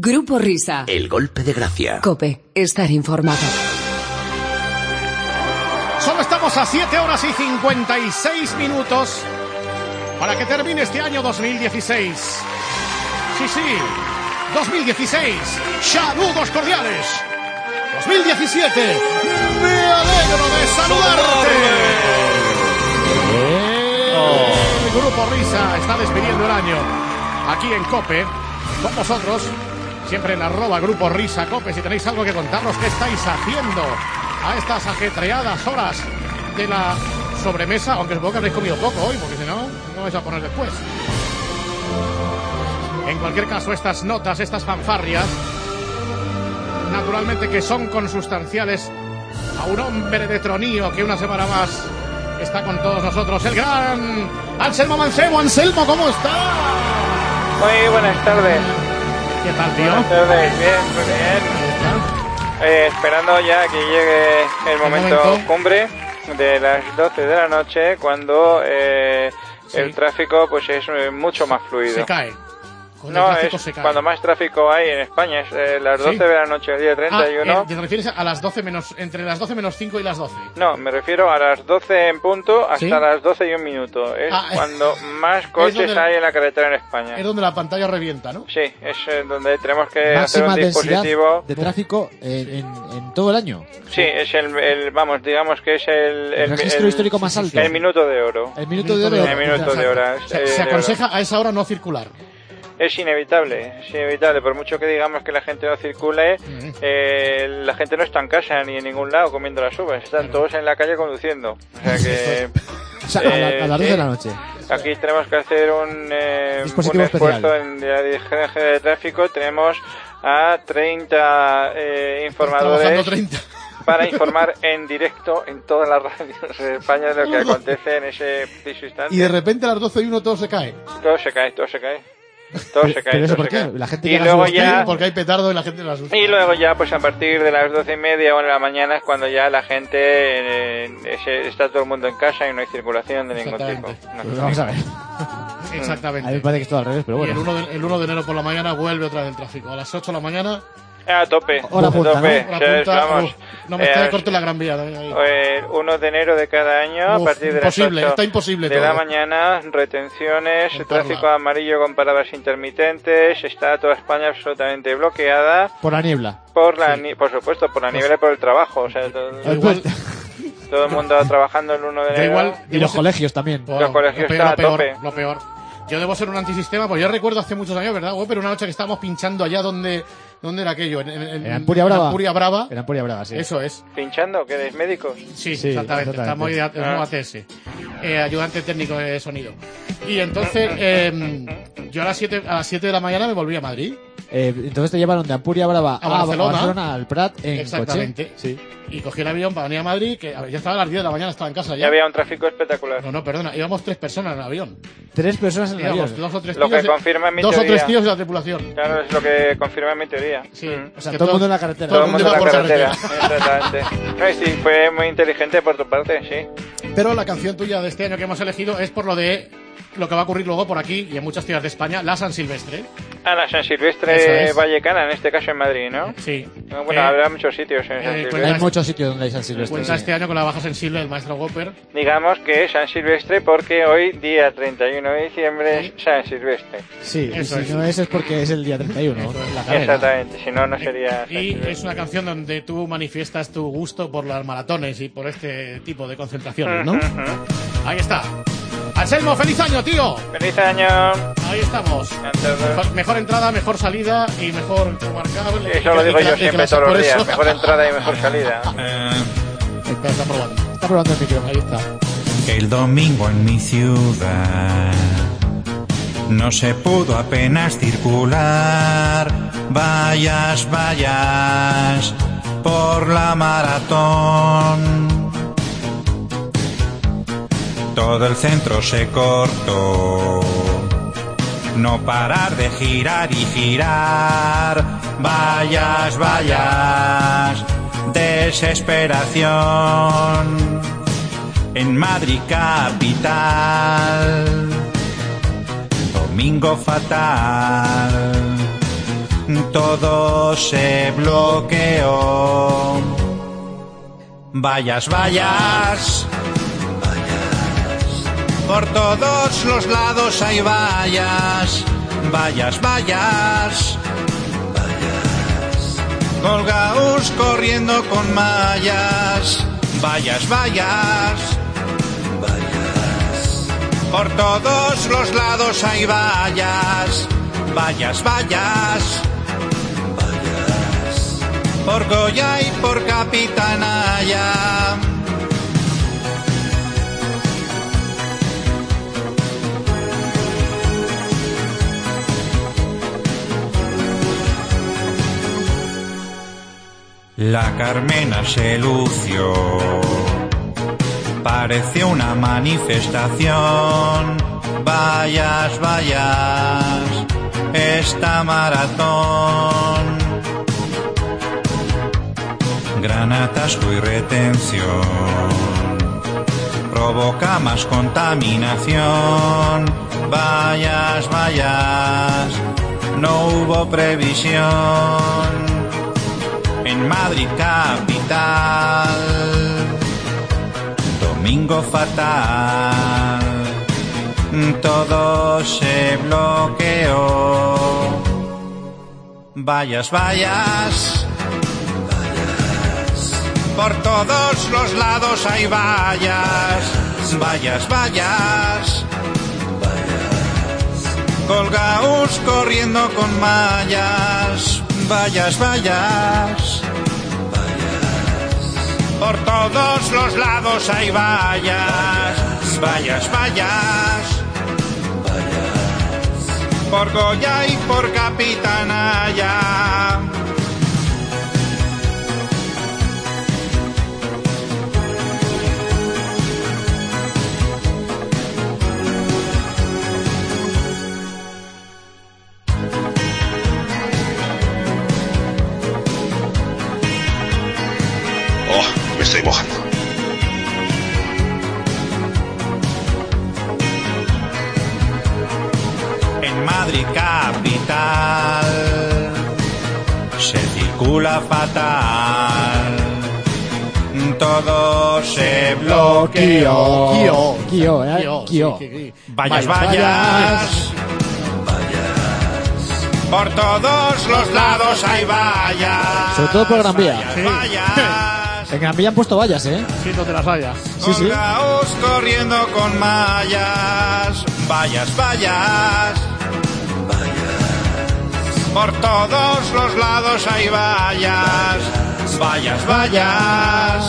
Grupo Risa. El golpe de gracia. COPE. Estar informado. Solo estamos a 7 horas y 56 minutos para que termine este año 2016. Sí, 2016. Saludos cordiales. 2017. Me alegro de saludarte. El Grupo Risa está despidiendo el año aquí en COPE con vosotros, siempre en @Grupo Risa COPE. Si tenéis algo que contarnos, ¿qué estáis haciendo a estas ajetreadas horas de la sobremesa? Aunque supongo que habréis comido poco hoy, porque si no, no vais a poner después. En cualquier caso, estas notas, estas fanfarrias, naturalmente que son consustanciales a un hombre de tronío que una semana más está con todos nosotros, el gran Anselmo Mancebo. Anselmo, ¿cómo está? Muy buenas tardes. ¿Qué tal, tío? Buenas tardes, bien, muy bien. Esperando ya que llegue el momento cumbre de las 12 de la noche, cuando el tráfico pues es mucho más fluido. Se cae. No, es cuando más tráfico hay en España, es las 12 de la noche, el día 31. ¿Te refieres a las 12 menos, entre las 12 menos 5 y las 12? No, me refiero a las 12 en punto hasta las 12 y un minuto. Es cuando más coches hay en la carretera en España. Es donde la pantalla revienta, ¿no? Sí, es donde tenemos que máxima hacer un dispositivo de tráfico en todo el año. Sí, es vamos, digamos que es el registro histórico más alto. El minuto de oro. El minuto de oro. El minuto de oro. Se aconseja a esa hora no circular. Es inevitable, por mucho que digamos que la gente no circule, la gente no está en casa ni en ningún lado comiendo las uvas, están todos en la calle conduciendo, o sea que... a las 12 de la noche. Aquí tenemos que hacer un esfuerzo en la Dirección General de Tráfico, tenemos a 30 informadores... 30. Para informar en directo en todas las radios de España de lo que acontece en ese preciso instante. Y de repente a las 12 y 1 todo se cae. Todo se cae. Todo se cae. ¿Pero eso por qué? La gente y luego ya, porque hay petardo y la gente lo asusta. Y luego ya, pues a partir de las 12:30 o en la mañana es cuando ya la gente está todo el mundo en casa y no hay circulación de ningún tipo. No. Pues vamos a ver. Exactamente. A mí me parece que es todo al revés, pero bueno. Y el 1 de enero por la mañana vuelve otra vez el tráfico. A las 8 de la mañana... A tope. Hora punta, tope. ¿no? Hora punta, vamos, no me está de corte la Gran Vía. 1 de enero de cada año, a partir de las 8 está imposible de todo. La mañana, retenciones, tráfico amarillo con paradas intermitentes, está toda España absolutamente bloqueada. Por la niebla. Por supuesto, por la niebla y por el trabajo. O sea, todo el mundo trabajando el 1 de enero. Y los colegios también. Los colegios están a tope. Lo peor. Yo debo ser un antisistema, pues yo recuerdo hace muchos años, ¿verdad? Pero una noche que estábamos pinchando allá donde era aquello, en Ampuria Brava. En Ampuria Brava. En Ampuria Brava, sí. Eso es. ¿Pinchando? ¿Que eres médicos? Sí, exactamente. Estamos ATS, ayudante técnico de sonido. Y entonces, yo a las 7 de la mañana me volví a Madrid. Entonces te llevaron de Ampuria Brava a Barcelona al Prat en exactamente. coche. Sí. Y cogí el avión para venir a Madrid, que ya estaba a las 10 de la mañana, estaba en casa ya. Y había un tráfico espectacular. No, perdona, íbamos 3 personas en el avión. 3 personas en el avión. 2 o 3 lo tíos. que confirma mi 2 teoría. o 3 tíos de la tripulación. Claro, es lo que confirma mi teoría. Sí. O sea, todo el mundo en la carretera. Todo el mundo en la carretera. Exactamente. No, sí, fue muy inteligente por tu parte, sí. Pero la canción tuya de este año que hemos elegido es por lo que va a ocurrir luego por aquí y en muchas ciudades de España, la San Silvestre. La San Silvestre Vallecana, en este caso en Madrid, ¿no? Sí. Bueno, habrá muchos sitios en San Silvestre. Hay muchos sitios donde hay San Silvestre. Cuenta este año con la baja sensible del maestro Gopper. Digamos que es San Silvestre porque hoy, día 31 de diciembre, es San Silvestre. Sí, eso si no es porque es el día 31. Exactamente, si no, no sería San Y Silvestre. es una canción donde tú manifiestas tu gusto por las maratones y por este tipo de concentraciones, ¿no? Ahí está. Anselmo, feliz año, tío. ¡Feliz año! Ahí estamos. Mejor entrada, mejor salida y mejor marcable. Eso lo digo yo siempre todos los días. Mejor entrada y mejor salida. Está probando el micrófono. Ahí está. El domingo en mi ciudad no se pudo apenas circular. Vayas por la maratón. Todo el centro se cortó, no parar de girar y girar. Vayas, desesperación. En Madrid capital, domingo fatal. todo se bloqueó. Vallas, vallas, por todos los lados hay vallas, vallas, vallas, colgaos corriendo con mallas, vallas, vallas, por todos los lados hay vallas, vallas, vallas, por Goya y por Capitanaya. La Carmena se lució, pareció una manifestación. Vallas, vallas, esta maratón. Gran atasco y retención provoca más contaminación. Vallas, vallas, no hubo previsión. En Madrid capital, domingo fatal, todo se bloqueó. Vallas, vallas, por todos los lados hay vallas, vallas, vallas, colgaos corriendo con mallas, vallas, vallas, por todos los lados hay vallas, vallas, vallas, por Goya y por Capitanaya. Me estoy mojando. En Madrid capital se circula fatal, todo se bloqueó. Kio. Vallas, vallas, por todos los lados hay vallas. Sobre todo por Gran Vía. Vallas, Sí. vallas. En Gran Vía han puesto vallas, ¿eh? Sí, donde las haya. Sí, sí. Colgaos corriendo con mallas, vallas, vallas, por todos los lados hay vallas, vallas, vallas.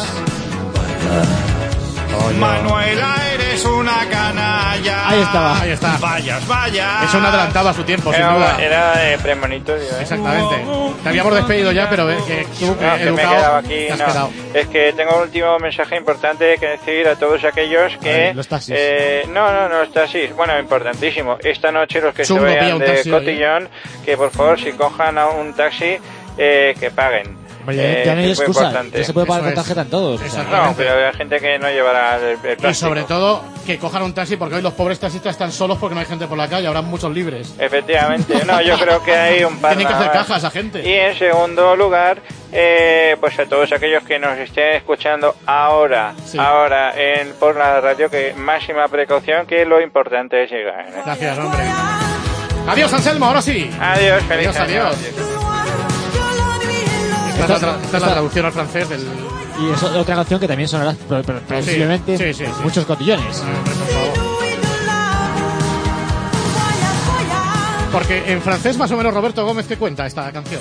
Manuela, eres una canalla. Ahí estaba. Ahí está. Vallas, vallas. Eso no adelantaba su tiempo, sin duda. Era premonitorio, ¿eh? Exactamente. Te habíamos despedido ya, pero que tú, No, que me he educado, quedado aquí. te has No. quedado. Es que tengo un último mensaje importante que decir a todos aquellos que... A ver, los taxis. No, los taxis. Bueno, importantísimo. Esta noche los que Chungo, se pilla vayan un de taxi hoy, Cotillón, que por favor, si cojan a un taxi, que paguen. Oye, ya no hay Es muy excusa. importante. Ya se puede pagar Eso con es. tarjeta en todos. O sea, Exacto. No, pero hay gente que no llevará el plástico. Y sobre todo, que cojan un taxi, porque hoy los pobres taxistas están solos porque no hay gente por la calle, habrá muchos libres. Efectivamente. No, yo creo que hay un par Tienen que hacer nada más. cajas a gente. Y en segundo lugar, pues a todos aquellos que nos estén escuchando ahora, Sí. por la radio, que máxima precaución, que lo importante es llegar, ¿eh? Gracias, hombre. Adiós, Anselmo, ahora sí. Adiós, feliz Adiós, año. adiós. Esta es la traducción al francés del... y es otra canción que también sonará previsiblemente sí. muchos cotillones. Por favor. Porque en francés, más o menos, Roberto Gómez, ¿qué cuenta esta canción?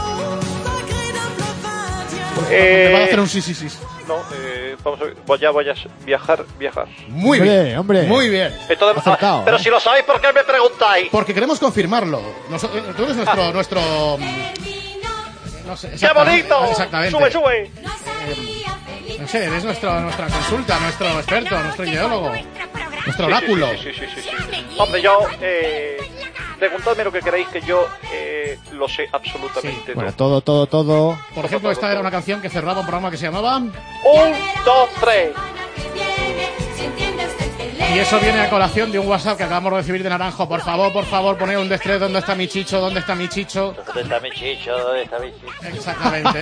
Me va a hacer un sí. No, vamos a ver. Voy a viajar. Muy Hombre, bien, hombre. muy bien. Entonces, Acertado, pero ¿eh? si lo sabéis, ¿por qué me preguntáis? Porque queremos confirmarlo. Tú eres nuestro no sé, ¡Qué bonito! Exactamente. Sube. No sé, eres nuestra consulta, nuestro experto, nuestro ideólogo, nuestro oráculo. Sí. Hombre, yo... preguntadme lo que queráis, que yo lo sé absolutamente Bueno, todo. todo. Por ejemplo, esta era una canción que cerraba un programa que se llamaba... 1, 2, 3. Y eso viene a colación de un WhatsApp que acabamos de recibir de Naranjo. Por favor, poned un destrez. ¿Dónde está mi Chicho? ¿Dónde está mi Chicho? ¿Dónde está mi Chicho? ¿Dónde está mi Chicho? Exactamente.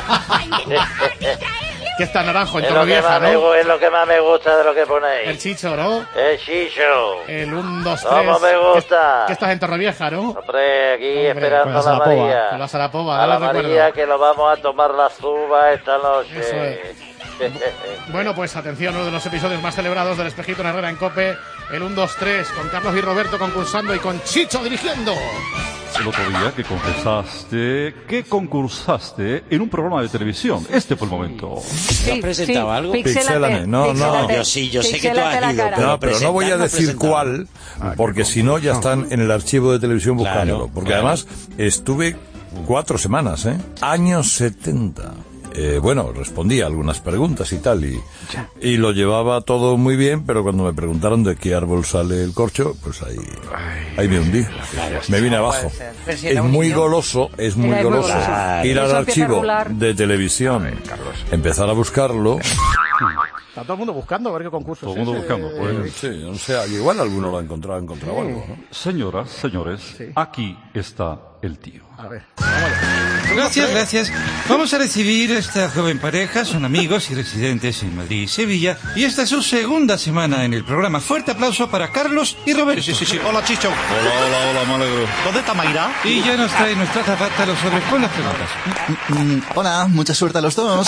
¿Qué está Naranjo? En Torrevieja, ¿no? Es lo que más me gusta de lo que ponéis. El Chicho, ¿no? El Chicho. El 1, 2, 3. ¿Cómo me gusta? ¿Qué estás en Torrevieja, no? Hombre, aquí esperando a la María. Con la Sarapova, a la dale María, recuerdo. que lo vamos a tomar las uvas esta noche. Eso es. Bueno, pues atención, uno de los episodios más celebrados del Espejito en Herrera en COPE, el 1, 2, 3, con Carlos y Roberto concursando y con Chicho dirigiendo. El otro día que concursaste en un programa de televisión. Este fue el momento. ¿Has presentado algo? Pixélame. No. Yo sé que tú has ido. No, pero no voy a decir cuál, porque si no ya están en el archivo de televisión buscándolo. Porque además estuve 4 semanas, años 70. Bueno, respondía a algunas preguntas y tal, y lo llevaba todo muy bien, pero cuando me preguntaron de qué árbol sale el corcho, pues ahí me hundí, me vine abajo. Es muy goloso ir al archivo de televisión, empezar a buscarlo. Está todo el mundo buscando a ver qué concurso. Todo el mundo buscando. Pues. Sí, o sea, igual alguno lo ha encontrado algo, ¿no? Señoras, señores, aquí está el tío. A ver, vamos allá. Gracias. Vamos a recibir a esta joven pareja, son amigos y residentes en Madrid y Sevilla, y esta es su segunda semana en el programa. Fuerte aplauso para Carlos y Roberto. Sí. Hola, Chicho. Hola, me alegro. ¿Dónde está Mayra? Y ya nos trae nuestra azafata los sobres con las preguntas. Hola, mucha suerte a los dos.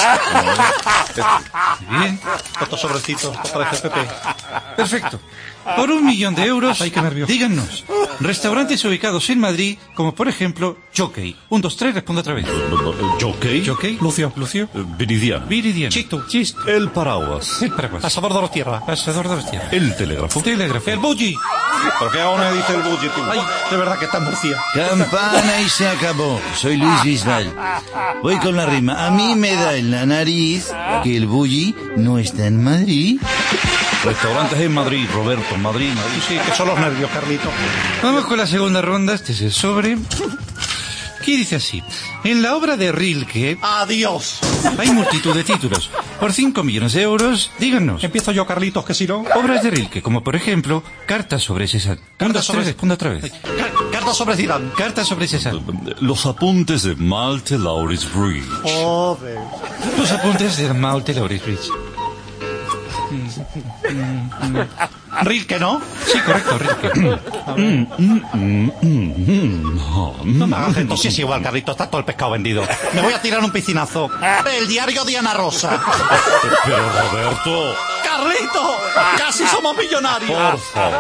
Bien. Estos sobrecitos, parece Pepe. Perfecto. Por 1 millón de euros, díganos, restaurantes ubicados en Madrid, como por ejemplo, Jockey. 1, 2, 3, responde otra vez. ¿Jockey? Lucio. Viridiano. Chisto. El paraguas. Pasador de los tierras. El telégrafo. El bully. ¿Por qué ahora me dice el bully, tú? Ay, de verdad que está en Murcia. Campana y se acabó. Soy Luis Bisbal. Voy con la rima. A mí me da en la nariz que el bully no está en Madrid. Restaurantes en Madrid, Roberto, Madrid. Sí, que son los nervios, Carlito. Vamos con la segunda ronda. Este es el sobre. ¿Qué dice así? En la obra de Rilke... ¡Adiós! Hay multitud de títulos. Por 5 millones de euros, díganos. Empiezo yo, Carlitos, que si no... Obras de Rilke, como por ejemplo, Cartas sobre César. 1, 2, 3, responde otra vez. Cartas sobre Zidane. Cartas sobre César. Los apuntes de Malte Laurits Bridge. Los apuntes de Malte Laurits Bridge. Rilke, ¿no? Sí, correcto, Rilke. No me hagas esto, si es igual, Carlitos, está todo el pescado vendido. Me voy a tirar un piscinazo. El diario de Ana Rosa. Pero Roberto... ¡Carlito! ¡Casi somos millonarios! Por favor.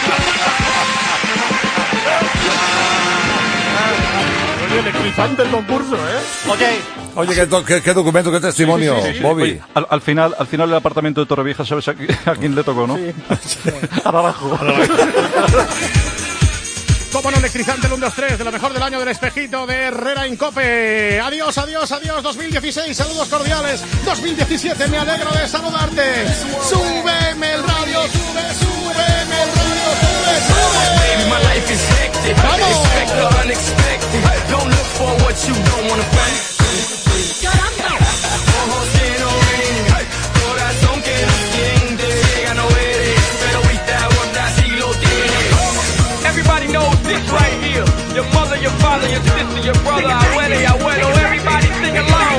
Oye, electrizante el concurso, ¿eh? Oye, ¿qué documento, qué testimonio, Sí. Bobby? Oye, al final el apartamento de Torrevieja, ¿sabes a quién le tocó, no? Sí. A Naranjo. Cómo no, electrizante el 1, 2, 3 de lo mejor del año del Espejito de Herrera en COPE. Adiós 2016, saludos cordiales. 2017, me alegro de saludarte. Súbeme el radio, súbeme el radio, sube. Everybody knows this right here. Your mother, your father, your sister, your brother, abuelo, everybody sing along.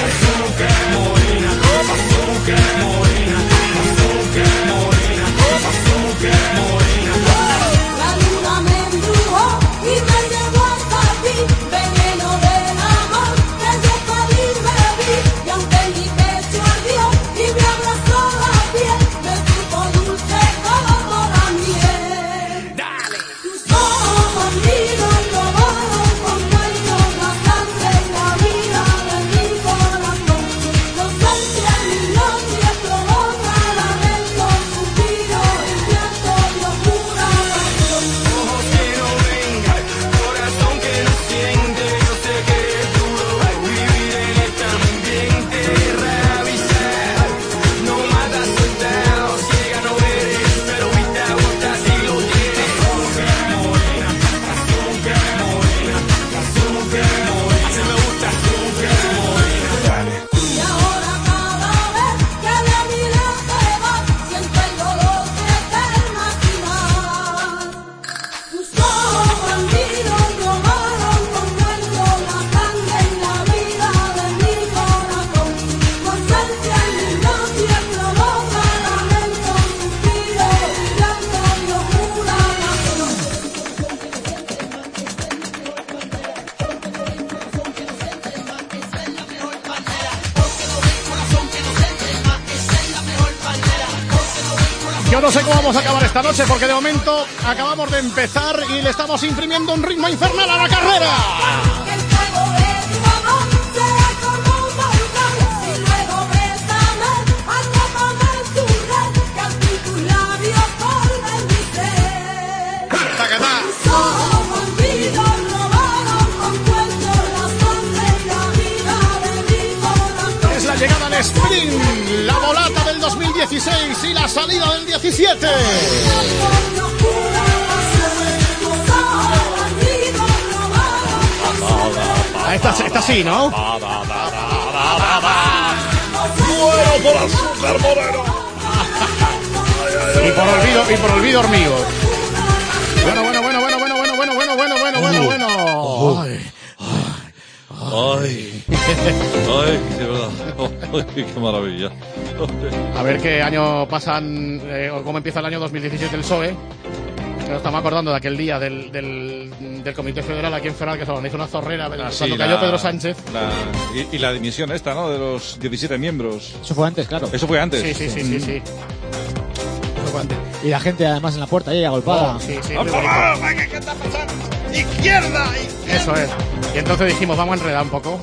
La luna me embrujó y me llevó al jardín, veneno del amor, desde París me vi, y aunque mi pecho ardió y me abrazó la piel, me supo dulce como la miel. Tus ojos conmigo robaron con caños la sangre y la vida de mi corazón. Los Yo no sé cómo vamos a acabar esta noche, porque de momento acabamos de empezar y le estamos imprimiendo un ritmo infernal a la carrera. Es la llegada al sprint, la volata del 2016 y la salida del 17. Esta sí, ¿no? Muero por azúcar moreno. Y por olvido hormigo. Bueno. Ay, de verdad. Ay, qué maravilla. A ver qué año pasan, o cómo empieza el año 2017 del PSOE. Nos estamos acordando de aquel día del Comité Federal aquí en Ferral, que se hizo una zorrera cuando cayó Pedro Sánchez. Y la dimisión esta, ¿no? De los 17 miembros. Eso fue antes, claro. Eso fue antes. Sí. Eso fue antes. Y la gente además en la puerta ahí agolpada. Sí. ¿Qué está pasando? ¡Izquierda! Eso es. Y entonces dijimos, vamos a enredar un poco.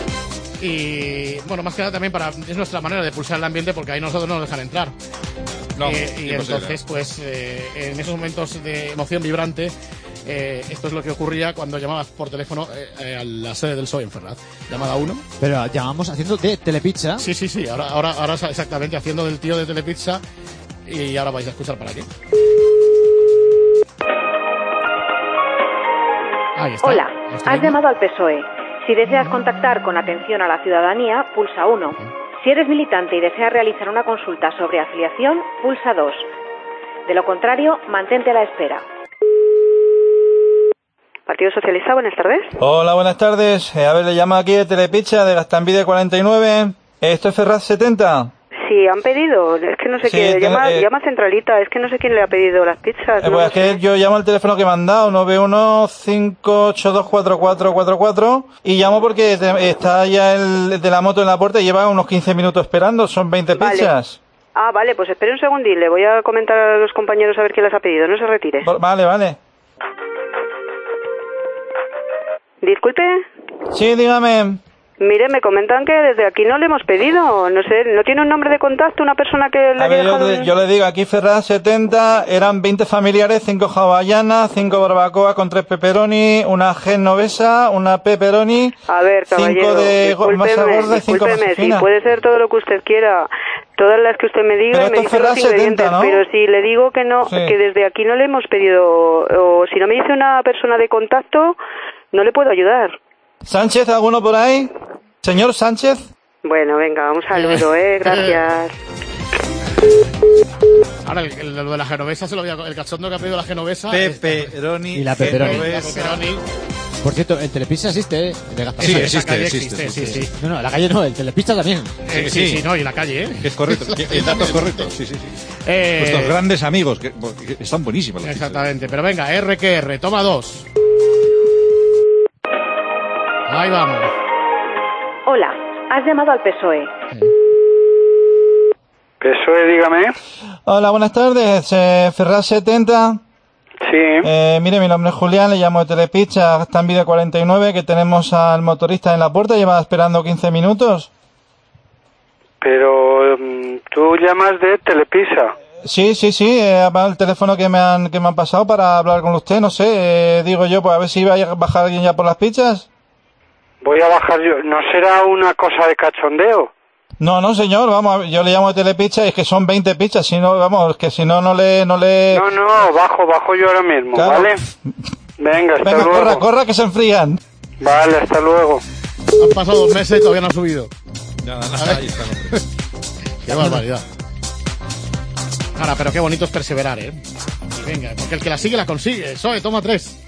Y bueno, más que nada también es nuestra manera de pulsar el ambiente, porque ahí nosotros no nos dejan entrar. No, y entonces, pues, en esos momentos de emoción vibrante, esto es lo que ocurría cuando llamabas por teléfono a la sede del PSOE en Ferraz. Llamada 1. Pero llamamos haciendo de Telepizza. Sí. Ahora exactamente, haciendo del tío de Telepizza. Y ahora vais a escuchar para qué. Ahí está. Hola, has llamado al PSOE. Si deseas contactar con atención a la ciudadanía, pulsa 1. Si eres militante y deseas realizar una consulta sobre afiliación, pulsa 2. De lo contrario, mantente a la espera. Partido Socialista, buenas tardes. Hola, buenas tardes. Le llamo aquí de Telepizza, de Gastambide 49. ¿Esto es Ferraz 70? Sí, han pedido. Es que no sé quién. Llama Centralita. Es que no sé quién le ha pedido las pizzas. Pues es que yo llamo al teléfono que me han dado, 915824444, y llamo porque está ya el de la moto en la puerta y lleva unos 15 minutos esperando. Son 20 pizzas. Ah, vale, pues espere un segundín. Le voy a comentar a los compañeros a ver quién las ha pedido. No se retire. Vale. Disculpe. Sí, dígame. Mire, me comentan que desde aquí no le hemos pedido, no sé, ¿no tiene un nombre de contacto una persona que le haya dejado? Yo le digo, aquí Ferraz 70, eran 20 familiares, 5 hawaianas, 5 barbacoa con 3 pepperoni, una genovesa, una pepperoni, a ver, caballero, 5 de masa gorda y 5 masa fina. Sí, puede ser todo lo que usted quiera, todas las que usted me diga, y me dice los ingredientes, 70, ¿no? Pero si le digo que no, que desde aquí no le hemos pedido, o si no me dice una persona de contacto, no le puedo ayudar. ¿Sánchez, alguno por ahí? ¿Señor Sánchez? Bueno, venga, un saludo, gracias. Ahora, lo de la genovesa, el cachondo que ha pedido la genovesa. Pepperoni. Y la pepperoni. Por cierto, el Telepizza existe, de Gastambide. Sí, existe. No, la calle no, el Telepizza también. Sí, no, y la calle, Es correcto, el dato es correcto, sí. Nuestros grandes amigos, que están buenísimos. Exactamente, pero venga, R, toma 2. Ahí vamos. Hola, has llamado al PSOE. PSOE, dígame. Hola, buenas tardes, Ferraz 70. Sí. Mire, mi nombre es Julián, le llamo de Telepizza, Gastambide 49, que tenemos al motorista en la puerta, lleva esperando 15 minutos. Pero tú llamas de Telepizza. Sí, el teléfono que me han pasado para hablar con usted, no sé, digo yo, pues a ver si iba a bajar alguien ya por las pizzas. Voy a bajar yo. ¿No será una cosa de cachondeo? No, señor, vamos, yo le llamo de Telepizza y es que son 20 pizzas, si no, vamos, que si no, no le... No, bajo yo ahora mismo, claro. ¿Vale? Venga, hasta luego. Corra, que se enfrían. Vale, hasta luego. Han pasado 2 meses y todavía no ha subido. Nada, ahí está. Qué barbaridad. Ahora, pero qué bonito es perseverar, ¿eh? Venga, porque el que la sigue la consigue. Soy, toma 3.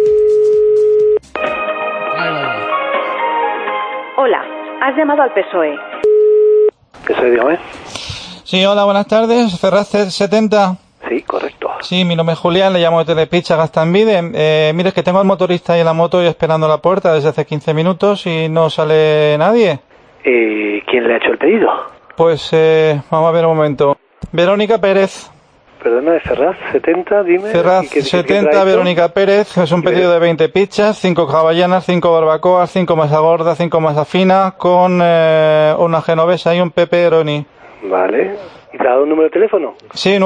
Hola, has llamado al PSOE. PSOE, dígame. Sí, hola, buenas tardes, Ferraz 70. Sí, correcto. Sí, mi nombre es Julián, le llamo de Telepizza Gastambide. Mire, es que tengo al motorista ahí en la moto y esperando a la puerta desde hace 15 minutos y no sale nadie. ¿Quién le ha hecho el pedido? Pues, vamos a ver un momento. Verónica Pérez. Perdona, de Ferraz 70, dime. Ferraz ¿Y qué 70, traes tú? Verónica Pérez, es un pedido de 20 pizzas, 5 hawaianas, 5 barbacoas, 5 masa gorda, 5 masa fina, con una genovesa y un pepperoni. Vale. ¿Y te ha dado un número de teléfono? Sí,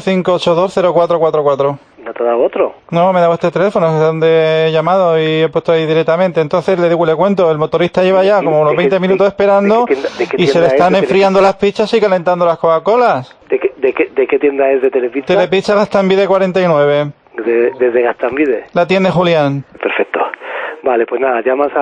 915820444. ¿No te ha dado otro? No, me ha dado este teléfono, es donde he llamado y he puesto ahí directamente. Entonces le cuento, el motorista lleva ya como unos 20 minutos esperando y se le están enfriando las pizzas y calentando las Coca-Colas. ¿De qué tienda es de Telepizza? Telepizza Gastambide 49. Desde Gastambide. La tienda Julián. Perfecto. Vale, pues nada, llamas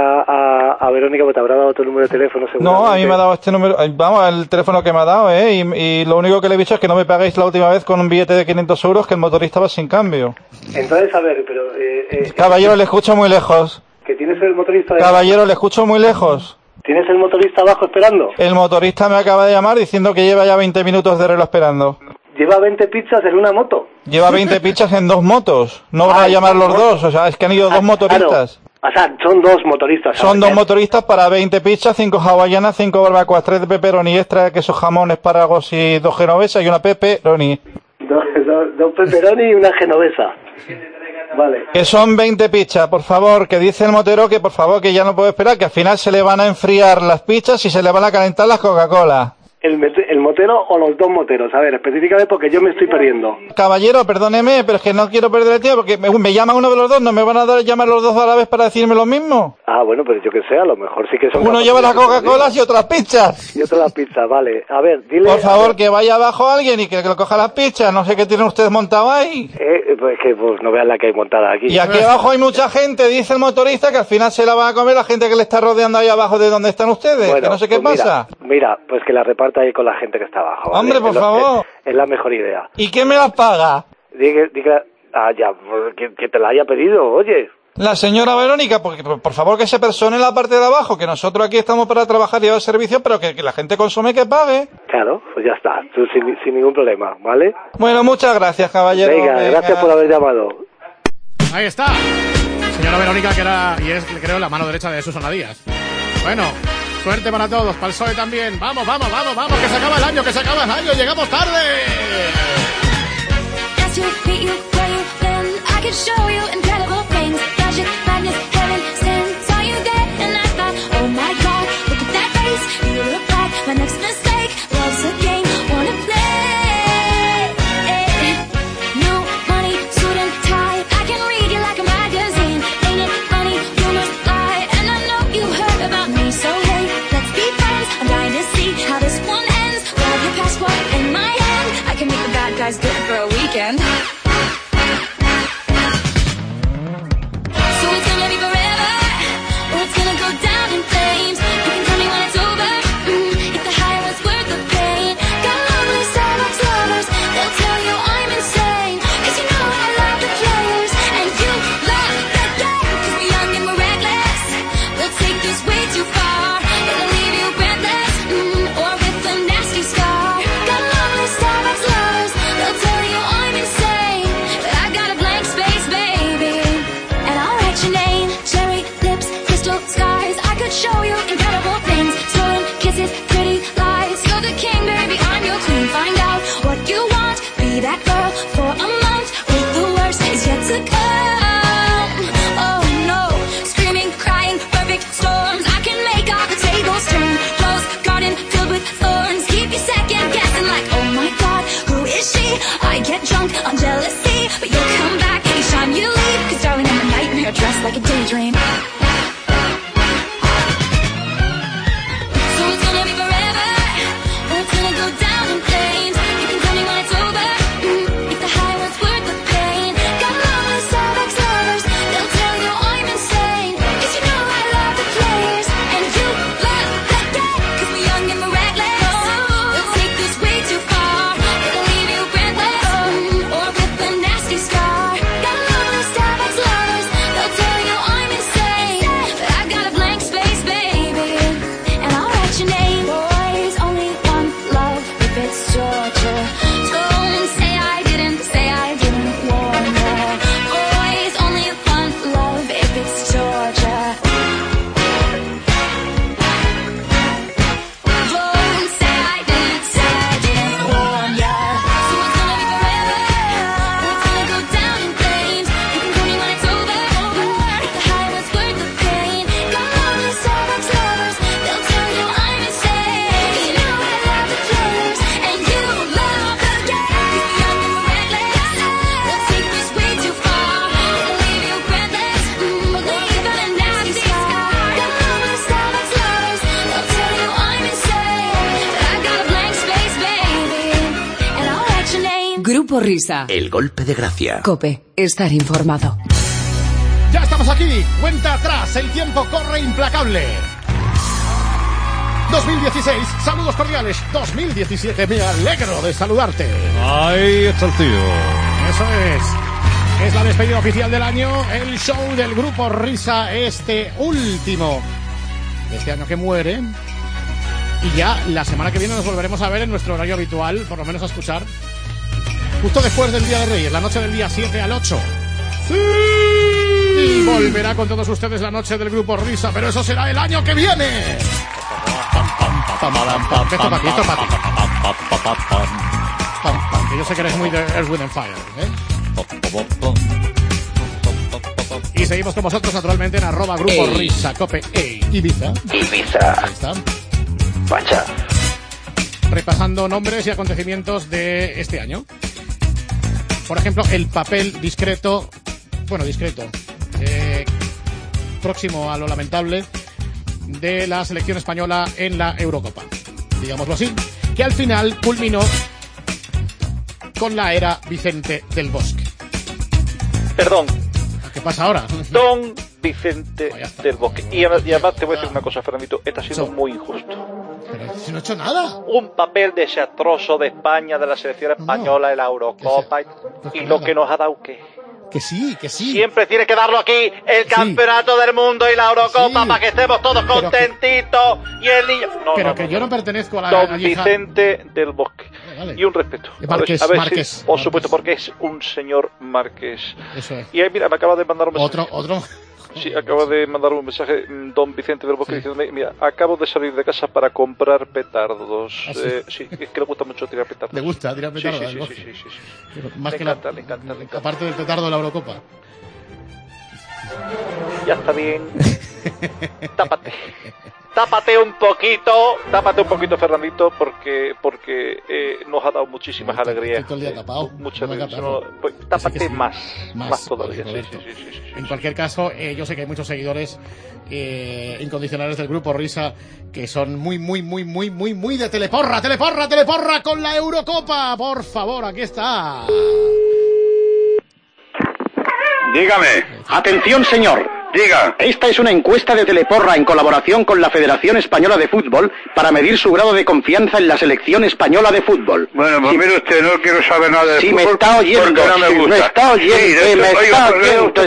a Verónica porque te habrá dado otro número de teléfono seguramente. No, a mí me ha dado este número, vamos, el teléfono que me ha dado, y lo único que le he dicho es que no me paguéis la última vez con un billete de 500 euros que el motorista va sin cambio. Entonces, a ver, pero... Caballero, le escucho muy lejos. ¿Que tienes el motorista... Caballero, le escucho muy lejos. ¿Tienes el motorista abajo esperando? El motorista me acaba de llamar diciendo que lleva ya 20 minutos de reloj esperando. ¿Lleva 20 pizzas en una moto? Lleva 20 pizzas en 2 motos. No van a llamar los dos, o sea, es que han ido 2 motoristas. Claro. O sea, son 2 motoristas. Son 2 motoristas para 20 pizzas, 5 hawaianas, 5 barbacoas, 3 de pepperoni extra, de queso jamón, espárragos y 2 genovesas y una pepperoni. 2 pepperoni y una genovesa. Vale. Que son 20 pizzas, por favor, que dice el motero que por favor que ya no puedo esperar, que al final se le van a enfriar las pizzas y se le van a calentar las Coca-Cola. ¿El motero o los 2 moteros? A ver, específicamente porque yo me estoy perdiendo. Caballero, perdóneme, pero es que no quiero perder el tiempo porque me llama uno de los dos, ¿no me van a llamar los dos a la vez para decirme lo mismo? Ah, bueno, pero yo que sé, a lo mejor sí que son... Uno lleva las Coca-Colas y otras pizzas. Y otras pizzas, vale. A ver, dile... Por favor, que vaya abajo alguien y que lo coja las pizzas. No sé qué tienen ustedes montado ahí. Pues que no vean la que hay montada aquí. Y aquí abajo hay mucha gente, dice el motorista, que al final se la van a comer la gente que le está rodeando ahí abajo de donde están ustedes. Bueno, que no sé qué pues pasa. Mira, pues que la reparta ahí con la gente que está abajo. ¿Vale? Hombre, por favor. Es la mejor idea. ¿Y quién me las paga? Diga, ya, que te la haya pedido, oye. La señora Verónica, porque por favor que se persone en la parte de abajo, que nosotros aquí estamos para trabajar y llevar servicio, pero que la gente consume que pague. Claro, pues ya está, tú sin ningún problema, ¿vale? Bueno, muchas gracias, caballero. Venga, gracias por haber llamado. Ahí está. Señora Verónica, que era, y es, creo, la mano derecha de Susana Díaz. Bueno, suerte para todos, para el PSOE también. Vamos, que se acaba el año, llegamos tarde. Guys, good for a weekend. So it's gonna be forever, or it's gonna go down in flames. You can tell me when it's over, if the high was worth the pain. Got lovely Starbucks lovers, they'll tell you I'm insane. 'Cause you know I love the players, and you love the game. 'Cause we're young and we're reckless, we'll take this way too far. It'll leave you breathless, or with a nasty scar. Got lovely Starbucks lovers, they'll tell you I'm insane. Grupo Risa. El golpe de gracia. COPE. Estar informado. Ya estamos aquí. Cuenta atrás. El tiempo corre implacable. 2016. Saludos cordiales. 2017. Me alegro de saludarte. Ahí está el tío. Eso es. Es la despedida oficial del año. El show del Grupo Risa. Este último de este año que muere. Y ya la semana que viene nos volveremos a ver en nuestro horario habitual. Por lo menos a escuchar. Justo después del Día de Reyes. La noche del día 7 al 8. ¡Sí! Y volverá con todos ustedes la noche del Grupo Risa, pero eso será el año que viene. Esto para ti. Que yo sé que eres muy de Earth, Wind and Fire, Y seguimos con vosotros naturalmente en @Grupo Risa, Cope Ibiza. Ahí está. Pacha. Repasando nombres y acontecimientos de este año. Por ejemplo, el papel discreto, próximo a lo lamentable, de la selección española en la Eurocopa, digámoslo así, que al final culminó con la era Vicente del Bosque. Perdón. ¿Qué pasa ahora? Don Vicente del Bosque. Y además te voy a decir una cosa, Fernandito, está siendo muy injusto. Pero si no he hecho nada. Un papel desastroso de España, de la selección española, de la Eurocopa, y lo que nos ha dado, ¿qué? Que sí. Siempre tiene que darlo aquí, el campeonato del mundo y la Eurocopa, para que estemos todos contentitos, y el niño... Yo no pertenezco a la... Don Vicente del Bosque. Vale. Y un respeto. Márquez. Por supuesto, porque es un señor Márquez. Eso es. Y ahí, mira, me acaba de mandar un mensaje. Otro. Sí, acabo de mandar un mensaje don Vicente del Bosque diciéndome, mira, acabo de salir de casa para comprar petardos. ¿Ah, sí? Sí, es que le gusta mucho tirar petardos. ¿Le gusta tirar petardos? Sí. Más le que encanta. Aparte del petardo de la Eurocopa. Ya está bien. Tápate un poquito, Fernandito, porque nos ha dado muchísimas alegrías. Estoy todo el día tapado. Tápate más todavía. Sí. En cualquier caso, yo sé que hay muchos seguidores incondicionales del Grupo Risa que son muy de teleporra con la Eurocopa. Por favor, aquí está. Dígame. Atención, señor. Diga. Esta es una encuesta de Teleporra en colaboración con la Federación Española de Fútbol para medir su grado de confianza en la selección española de fútbol. Bueno, pues mire usted, no quiero saber nada de fútbol. Si me está oyendo, no me gusta. me está oyendo,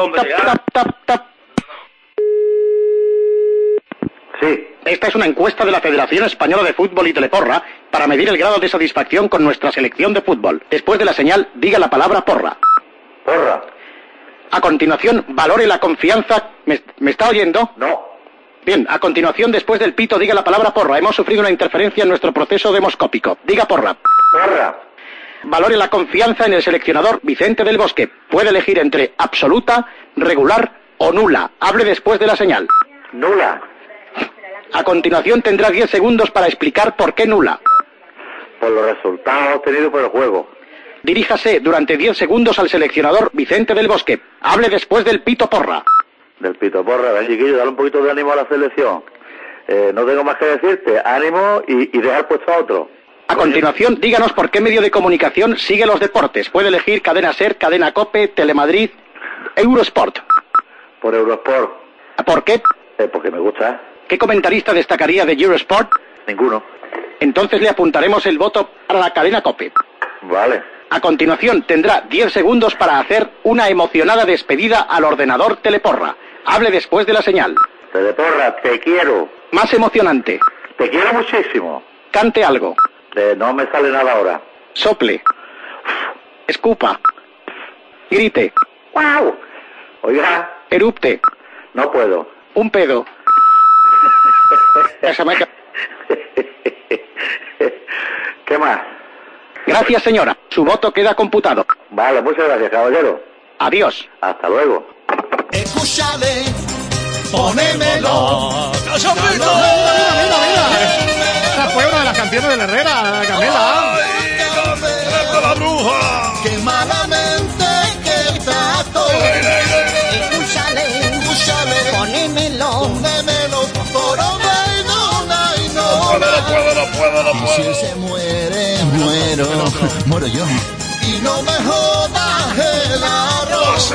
Sí. Esta es una encuesta de la Federación Española de Fútbol y Teleporra para medir el grado de satisfacción con nuestra selección de fútbol. Después de la señal, diga la palabra porra. Porra. A continuación, valore la confianza... ¿Me está oyendo? No. Bien, a continuación, después del pito, diga la palabra porra. Hemos sufrido una interferencia en nuestro proceso demoscópico. Diga porra. Porra. Valore la confianza en el seleccionador Vicente del Bosque. Puede elegir entre absoluta, regular o nula. Hable después de la señal. Nula. A continuación, tendrá 10 segundos para explicar por qué nula. Por los resultados obtenidos por el juego. Diríjase durante 10 segundos al seleccionador Vicente del Bosque. Hable después del pito porra. Del pito porra, ven chiquillo, dale un poquito de ánimo a la selección. No tengo más que decirte, ánimo y dejar puesto a otro. A continuación, díganos por qué medio de comunicación sigue los deportes. Puede elegir Cadena SER, Cadena COPE, Telemadrid, Eurosport. Por Eurosport. ¿Por qué? Porque me gusta. ¿Qué comentarista destacaría de Eurosport? Ninguno. Entonces le apuntaremos el voto para la cadena COPE. Vale. A continuación tendrá 10 segundos para hacer una emocionada despedida al ordenador Teleporra. Hable después de la señal. Teleporra, te quiero. Más emocionante. Te quiero muchísimo. Cante algo. No me sale nada ahora. Sople. Escupa. Grite. ¡Wow! Oiga. Erupte. No puedo. Un pedo. ¿Qué más? Gracias, señora. Su voto queda computado. Vale, muchas gracias, caballero. Adiós. Hasta luego. Escúchale, ponémelo. Mira. Esta fue una de las canciones de la Herrera, Camila. La bruja. Qué malamente que trato. Escúchale, ponémelo. Por hombre, no. No puedo. Y si él se muere, muero yo. y no me jodas el arroz.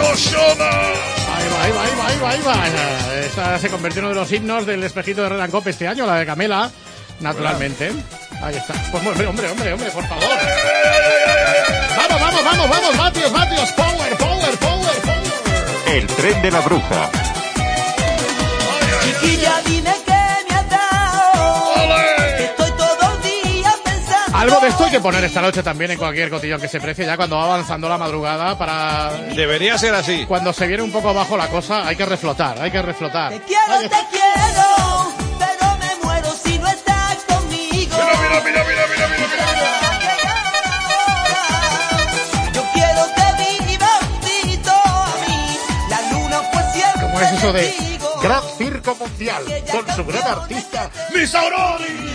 Ahí va. Esta se convirtió en uno de los himnos del espejito de Redan Cope este año, la de Camela, naturalmente. Ahí está. Pues hombre, por favor. Vamos, Matios, power. El tren de la bruja. Chiquilla, dime que me has dado. Que estoy todo el día pensando. Algo de esto hay que poner esta noche también en cualquier cotillón que se precie ya cuando va avanzando la madrugada para... Debería ser así. Cuando se viene un poco abajo la cosa hay que reflotar. Te quiero, pero me muero si no estás conmigo. Mira. Yo quiero que viva unito a mí. La luna fue siempre. ¿Cómo es eso de Gran Circo Mundial con su gran artista Lisa Aurori?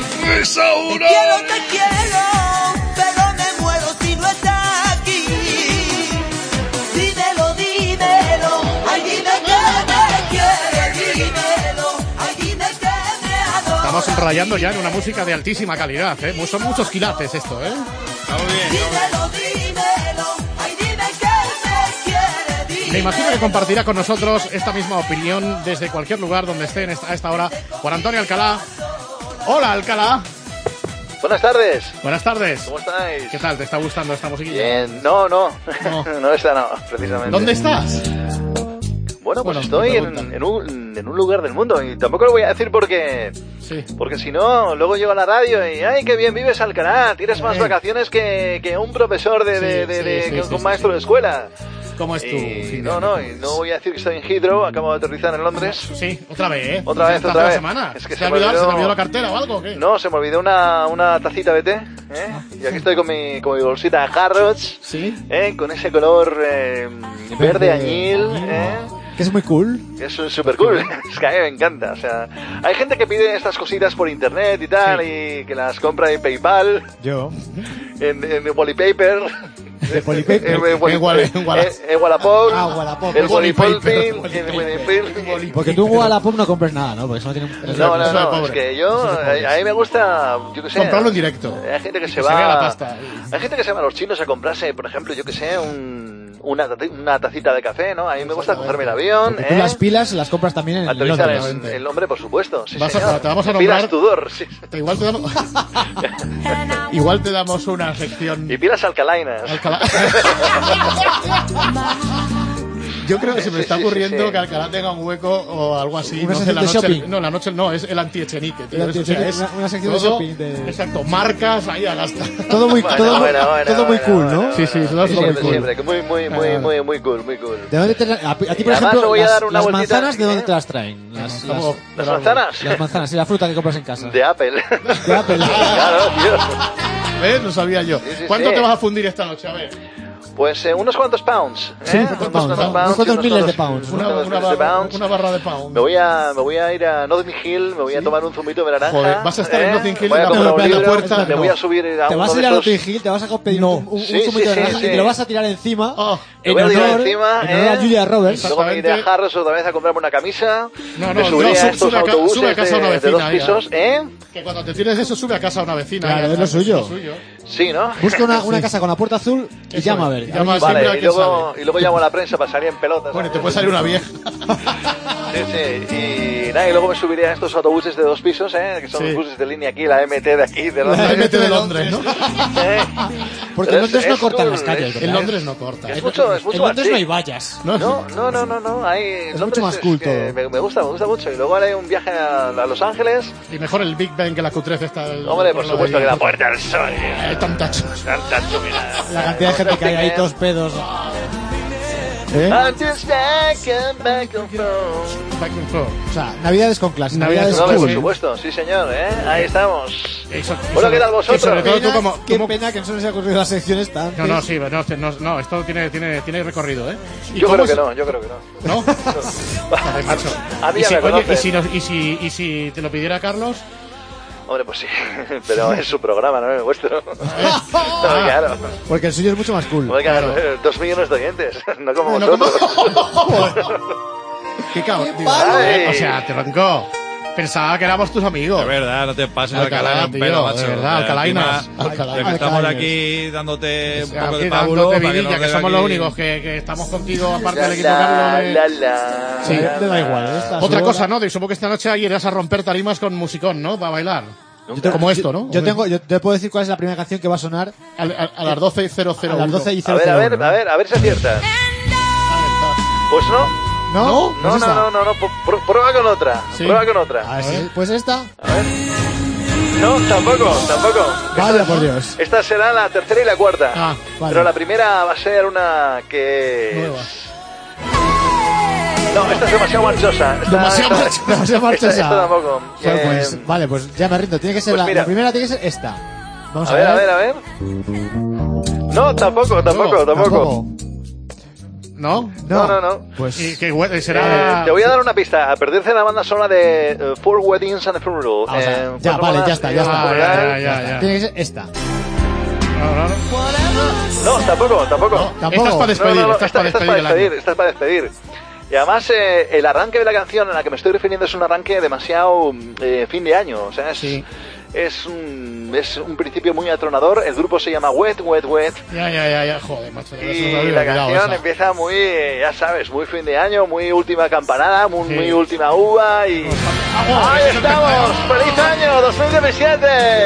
Te quiero, pero me muero si no estás aquí. Dímelo, ay dime que me quieres, dímelo, ay dime que me adoras. Estamos rayando ya en una música de altísima calidad, ¿eh? Son muchos quilates esto, ¿eh? Estamos bien. Dímelo, ay dime que me quieres, dímelo. Me imagino que compartirá con nosotros esta misma opinión desde cualquier lugar donde esté a esta hora Juan Antonio Alcalá. Hola, Alcalá. Buenas tardes. Buenas tardes. ¿Cómo estáis? ¿Qué tal? ¿Te está gustando esta musiquilla? Bien. No, esta no, precisamente. ¿Dónde estás? Bueno, pues estoy en un lugar del mundo y tampoco lo voy a decir porque si no, luego llego a la radio y ¡ay, qué bien vives, Alcalá! Tienes más vacaciones que un profesor que un maestro de escuela. ¿Cómo es tu fin de No voy a decir que estoy en Heathrow, acabo de aterrizar en Londres. Sí, otra vez, ¿eh? Otra vez. Semana. Es que ¿Se te olvidó la cartera o algo o qué? No, se me olvidó una tacita de té, ¿eh? Y aquí estoy con mi bolsita de Harrods, con ese color verde añil, Que es muy cool. Es súper cool. Es que a mí me encanta. O sea, hay gente que pide estas cositas por internet y tal, y que las compra en PayPal. Yo. En Wallpaper. ¿De Polipaper? En Wallapop. Wallapop. El Wallapop. Porque tú en Wallapop no compres nada, ¿no? Porque eso no tiene... No, es que a mí me gusta, yo que sé... comprarlo en directo. Hay gente que se vea la va... pasta. Hay gente que se va a los chinos a comprarse, por ejemplo, yo que sé, una tacita de café, ¿no? A mí me gusta cogerme el avión, Tú las pilas las compras también en aterrizar Londres. el hombre, por supuesto. Sí, te vamos a nombrar... Pilas Tudor, sí. Igual te damos una sección... Y pilas alcalainas. Yo creo que se me está ocurriendo que Alcalá tenga un hueco o algo así. Una sección de shopping. La noche no, es el anti-Echenique. Una sección de shopping. Exacto, marcas ahí a gastar. Todo muy cool, ¿no? Sí, todo muy cool. Siempre, que muy cool. ¿De dónde a ti, por ejemplo, las manzanas, ¿de dónde te las traen? ¿Las manzanas? Las manzanas, y la fruta que compras en casa. De Apple. De Apple. Claro, tío. ¿Ves? No sabía yo. ¿Cuánto te vas a fundir esta noche? A ver. Pues unos cuantos pounds. Unos cuantos miles de pounds. Una barra de pounds. Me voy a ir a Notting Hill, me voy a tomar un zumito de naranja. Joder, vas a estar en Notting Hill voy a comprar un libro, puerta. me voy a subir a te vas a ir a Notting Hill, te vas a pedir un zumito de naranja y te lo vas a tirar encima en honor a Julia Roberts. Luego me iré a Harrods otra vez a comprarme una camisa. Me subiré a estos autobuses de 2 pisos. Que cuando te tienes eso, sube a casa a una vecina. Claro, es lo suyo. Sí, ¿no? Busca una casa con la puerta azul y llama a ver. Vale, y luego llamo a la prensa para salir en pelotas. Bueno, te puede salir una vieja. Y luego me subiré a estos autobuses de 2 pisos, que son los buses de línea aquí, la MT de aquí, de Londres. La MT de Londres, ¿no? Porque en Londres no cortan las calles. En Londres no corta. Es mucho en Londres no hay vallas. No. Es mucho más cool todo. Me gusta mucho. Y luego haré un viaje a Los Ángeles. Y mejor el Big Ben que la Q13 está. Hombre, por supuesto que la Puerta del Sol. Tantacho, mira. La cantidad de gente que hay ahí, todos pedos. I'm just back and forth. O sea, Navidades con clase. Navidades cool. cool. Por supuesto, sí señor, ahí estamos. Bueno, ¿qué tal vosotros? Qué pena que no se nos haya ocurrido las secciones tan... No, esto tiene recorrido, ¿eh? Yo creo que no. ¿No? A mí ya me conoces. ¿Y si te lo pidiera Carlos? Hombre, pues sí, pero es su programa, no es el vuestro. Claro. Porque el suyo es mucho más cool. Claro. 2 millones de oyentes, no como vosotros. ¡Qué cabrón! O sea, te roncó. Pensaba que éramos tus amigos. De verdad, no te pases, Alcalá, un pelo, macho. de verdad, Alcalainas. Estamos aquí dándote un poco de dándote pábulo, vidilla, que somos los únicos que estamos contigo, aparte del equipo Carlos. Sí, te da igual. Otra cosa, ¿no? Supongo que esta noche irás a romper tarimas con musicón, ¿no? Para bailar. Como esto, ¿no? Yo te puedo decir cuál es la primera canción que va a sonar a las 12:00. A las 12:00. A ver si aciertas. Pues no. ¿No? No. Prueba con otra. Sí. Prueba con otra. A ver, sí. Pues esta. A ver. No, tampoco. Vaya por Dios. Esta será la tercera y la cuarta. Vale. Pero la primera va a ser una que... Nueva. No, esta es demasiado marchosa. Demasiado marchosa. Esta tampoco. Vale, pues ya me rindo. Tiene que ser pues la primera tiene que ser esta. Vamos a ver. No, tampoco. ¿No? Pues será... te voy a dar una pista. A perderse en la banda sonora de Four Weddings and a Funeral. Ya está. Tiene que ser esta. No, tampoco. Esta es para despedir. Esta es para despedir. Y además el arranque de la canción a la que me estoy refiriendo es un arranque demasiado fin de año. O sea, es un principio muy atronador. El grupo se llama Wet. Ya, joder, macho. Y la canción empieza muy, ya sabes, muy fin de año, muy última campanada, muy última uva y... ¡Ahí estamos! ¡Feliz año 2017!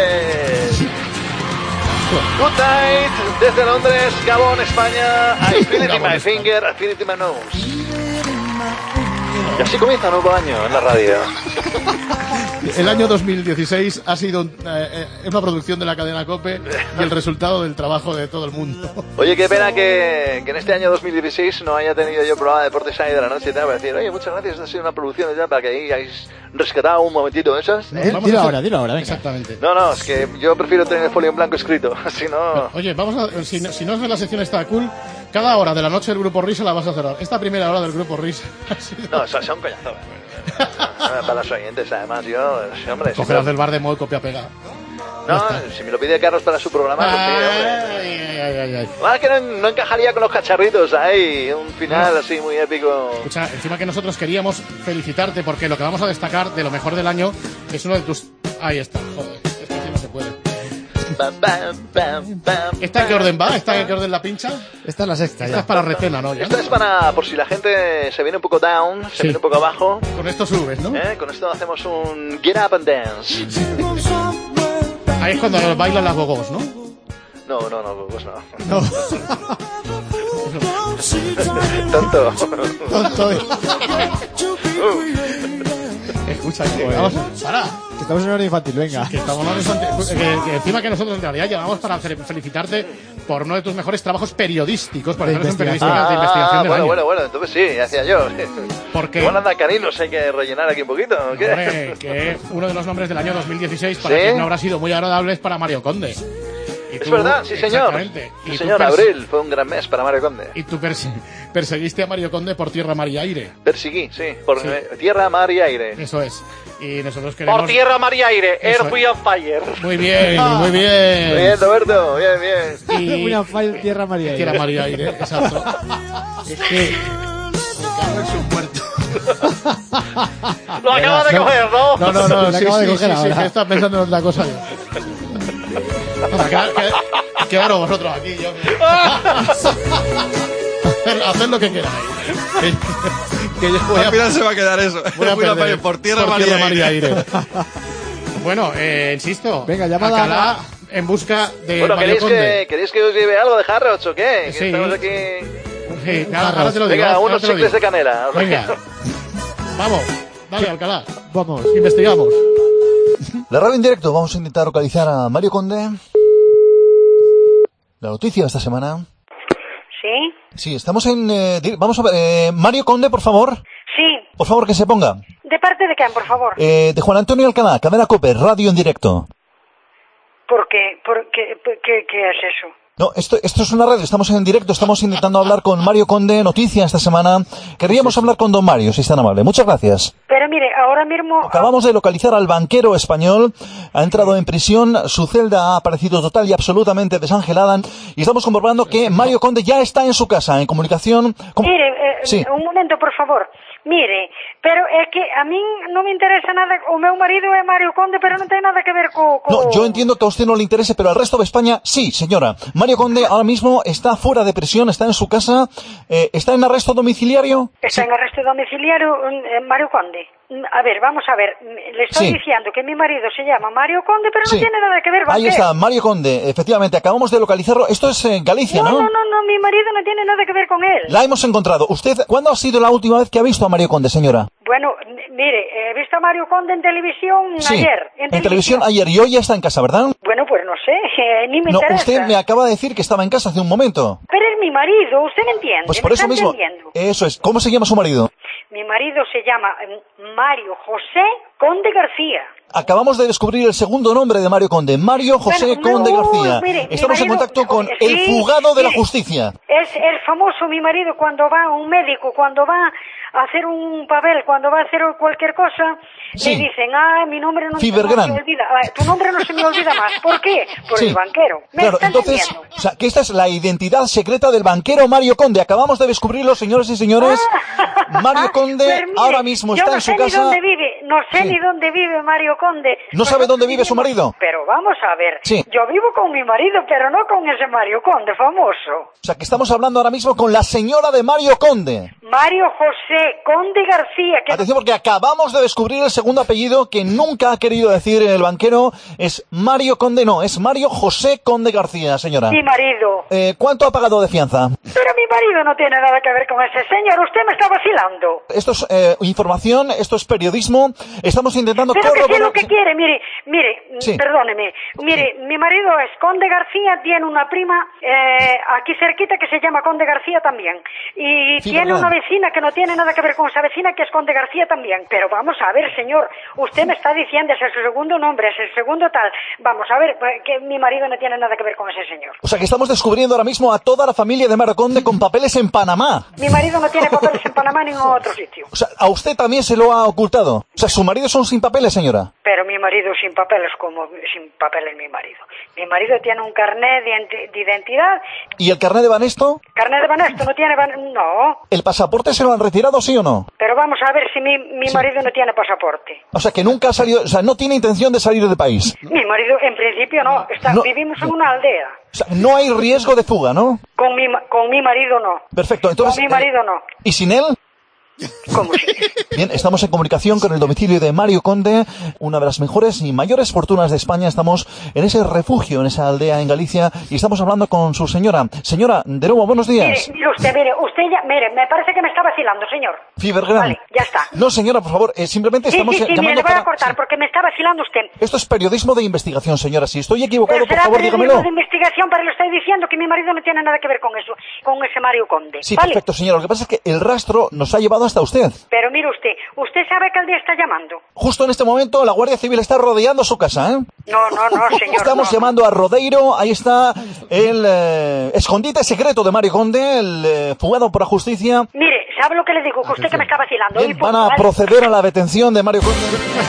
Good night, desde Londres, Gabón, España. I feel it in my finger, I feel it in my nose. Y así comienza un nuevo año en la radio. El año 2016 ha sido una producción de la cadena COPE y el resultado del trabajo de todo el mundo. Oye, qué pena que en este año 2016 no haya tenido yo programa de Deportes ahí de la noche y tal, para decir, oye, muchas gracias, ha sido una producción ya para que ahí hayáis rescatado un momentito de esas. Dilo ahora, venga. Exactamente. No, es que yo prefiero tener el folio en blanco escrito, si no... Oye, si no es la sección esta cool, cada hora de la noche del Grupo Risa la vas a cerrar. Esta primera hora del Grupo Risa ha sido... No, eso es un coñazo. Para los oyentes, además, hombre... Cogerás del bar de Moy, copia-pega. No, si me lo pide Carlos para su programa, pues sí, hombre. Más que no encajaría con los cacharritos, hay un final así muy épico. Escucha, encima que nosotros queríamos felicitarte porque lo que vamos a destacar de lo mejor del año es uno de tus... Ahí está, joder, es que así no se puede. ¿Esta en qué orden va? ¿Esta en qué orden la pincha? Esta es la sexta. Esta es para Retena, ¿no? Esta es para, por si la gente se viene un poco down, se viene un poco abajo. Con esto subes, ¿no? Con esto hacemos un get up and dance. Ahí es cuando bailan las gogos, ¿no? No, pues no. Tonto. Escucha, para. Que estamos en hora infantil, venga. Que estamos en hora infantil. Que encima que nosotros en realidad llegamos para felicitarte por uno de tus mejores trabajos periodísticos, por ejemplo, periodísticas de investigación del año. Bueno, entonces sí, hacía yo. Porque igual anda caninos, hay que rellenar aquí un poquito, ¿o qué? Hombre, que uno de los nombres del año 2016 para que no habrá sido muy agradable es para Mario Conde. Es verdad, sí señor. Sí señor, abril fue un gran mes para Mario Conde. Y tú perseguiste a Mario Conde por tierra, mar y aire. Perseguí, sí, por tierra, mar y aire. Eso es. Y nosotros queremos... Por tierra, mar y aire, Earth, Wind and Fire. Muy bien. Muy bien, Roberto, bien. Y... Wind and Fire, tierra, mar y aire. Tierra, mar y aire, exacto. Es que... Me cago en su muerto. Lo acabas de coger, ¿no? No, lo acabo de coger ahora. Sí, que estás pensando en otra cosa. Quedaros vosotros aquí, yo. Haced lo que queráis. Que yo voy al final se va a quedar eso. Voy a perder por tierra, mar y aire. Bueno, insisto. Venga, llamada Alcalá en busca de bueno, Mario Conde. ¿queréis que os lleve algo de Harrods o qué? Sí. Estamos aquí... Sí, ahora te lo digo. Venga, unos chicles de canela. Venga. Vamos. Dale, Alcalá. Vamos. Investigamos. La radio en directo. Vamos a intentar localizar a Mario Conde. La noticia de esta semana. ¿Sí? Sí, estamos en... vamos a ver... Mario Conde, por favor. Sí. Por favor, que se ponga. ¿De parte de quién, por favor? De Juan Antonio Alcalá, Cadena COPE, radio en directo. ¿Por qué? ¿Qué es eso? No, esto es una radio, estamos en directo, estamos intentando hablar con Mario Conde, noticia esta semana. Querríamos hablar con don Mario, si es tan amable. Muchas gracias. Pero mire, ahora mismo... Acabamos de localizar al banquero español, ha entrado en prisión, su celda ha aparecido total y absolutamente desangelada y estamos comprobando que Mario Conde ya está en su casa, en comunicación... Mire, Sí. Un momento, por favor. Mire, pero é que a min non me interesa nada, o meu marido é Mario Conde, pero non ten nada que ver co... No, yo entiendo que a usted no le interese, pero al resto de España sí, señora. Mario Conde ahora mismo está fuera de prisión, está en su casa, está en arresto domiciliario. Está en arresto domiciliario Mario Conde. A ver, vamos a ver, le estoy diciendo que mi marido se llama Mario Conde, pero no tiene nada que ver, Ahí está, Mario Conde, efectivamente, acabamos de localizarlo. Esto es Galicia, ¿no? No, mi marido no tiene nada que ver con él. La hemos encontrado. ¿Usted cuándo ha sido la última vez que ha visto a Mario Conde, señora? Bueno, mire, he visto a Mario Conde en televisión ayer. En televisión ayer, y hoy ya está en casa, ¿verdad? Bueno, pues no sé, ni me interesa. Usted me acaba de decir que estaba en casa hace un momento. Pero es mi marido, usted me entiende. Pues por eso mismo, entendiendo. Eso es. ¿Cómo se llama su marido? Mi marido se llama Mario José Conde García. Acabamos de descubrir el segundo nombre de Mario Conde, Mario José Conde García. Mire, estamos en contacto con el fugado de la justicia. Es el famoso mi marido cuando va a un médico, cuando va a hacer un papel, cuando va a hacer cualquier cosa, le dicen, mi nombre no se me olvida. Tu nombre no se me olvida más. ¿Por qué? Por el banquero. Claro, entonces, o sea, que esta es la identidad secreta del banquero Mario Conde. Acabamos de descubrirlo, señores y señores. Mario Conde pues mire, ahora mismo está en su casa. Dónde vive, no sé ni dónde vive Mario Conde. ¿No sabe dónde vive su marido? Pero vamos a ver, yo vivo con mi marido, pero no con ese Mario Conde famoso. O sea, que estamos hablando ahora mismo con la señora de Mario Conde. Mario José Conde García. Atención, porque acabamos de descubrir el segundo apellido que nunca ha querido decir el banquero. Es Mario Conde, no, es Mario José Conde García, señora. Mi marido. ¿Cuánto ha pagado de fianza? Pero mi marido no tiene nada que ver con ese señor, usted me está vacilando. Esto es información, esto es periodismo, estamos intentando corroborar... Pero que sé lo que quiere, mire, perdóneme, mire, mi marido es Conde García, tiene una prima aquí cerquita que se llama Conde García también, y tiene una vecina que no tiene nada que ver con esa vecina que es Conde García también, pero vamos a ver, señor, usted me está diciendo, es el segundo nombre, es el segundo tal, vamos a ver, que mi marido no tiene nada que ver con ese señor. O sea, que estamos descubriendo ahora mismo a toda la familia de Mario Conde con papeles en Panamá. Mi marido no tiene papeles en Panamá ni en otro sitio. O sea, ¿a usted también se lo ha ocultado? O sea, ¿su marido son sin papeles, señora? Pero mi marido sin papeles, como sin papeles mi marido. Mi marido tiene un carnet de identidad. ¿Y el carnet de Banesto? ¿Carnet de Banesto no tiene No. ¿El pasaporte se lo han retirado, sí o no? Pero vamos a ver si mi marido no tiene pasaporte. O sea, que nunca ha salido, o sea, no tiene intención de salir del país. Mi marido, en principio, no. Vivimos en una aldea. O sea, no hay riesgo de fuga, ¿no? Con mi marido no. Perfecto, entonces... Con mi marido no. ¿Y sin él? ¿Cómo sí? Bien, estamos en comunicación con el domicilio de Mario Conde, una de las mejores y mayores fortunas de España. Estamos en ese refugio, en esa aldea en Galicia, y estamos hablando con su señora. Señora, de nuevo, buenos días. Mire, usted ya, me parece que me está vacilando, señor. Fibergram. Vale, ya está. No, señora, por favor, simplemente estamos llamando mire, le voy a para... cortar porque me está vacilando usted. Esto es periodismo de investigación, señora. Si estoy equivocado, pero por favor, dígamelo. De investigación, pero le estoy diciendo que mi marido no tiene nada que ver con eso, con ese Mario Conde. Sí, ¿vale? Perfecto, señora. Lo que pasa es que el rastro nos ha llevado hasta usted. Pero mire usted sabe que el día está llamando. Justo en este momento la Guardia Civil está rodeando su casa, ¿eh? No, señor. Estamos llamando a Rodeiro, ahí está el escondite secreto de Mario Conde, el fugado por la justicia. Mire, ¿sabe lo que le digo? Que usted que me está vacilando. Bien, van a proceder a la detención de Mario Conde.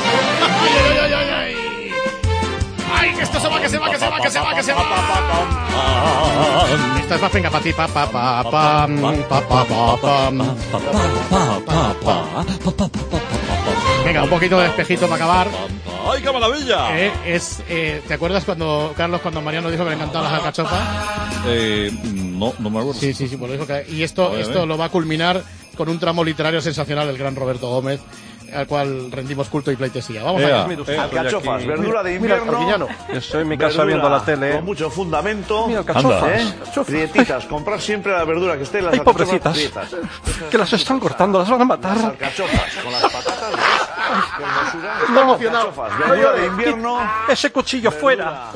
¡Ay, que esto se va! Esta es más venga para ti, Venga, un poquito de espejito para acabar. ¡Ay, qué maravilla! ¿Te acuerdas cuando Mariano dijo que le encantaban las alcachofas? No me acuerdo. Sí, pues lo dijo que... Y esto lo va a culminar con un tramo literario sensacional del gran Roberto Gómez, al cual rendimos culto y pleitesía. Vamos allá. Alcachofas, verdura de invierno. Estoy en mi casa viendo la tele. Con mucho fundamento. Mira, alcachofas. Prietitas, comprar siempre la verdura que esté en las alcachofas. Ay, pobrecitas. Que las están cortando, las van a matar. Las alcachofas, con las patatas. No, alcachofas, verdura de invierno. Ese cuchillo fuera.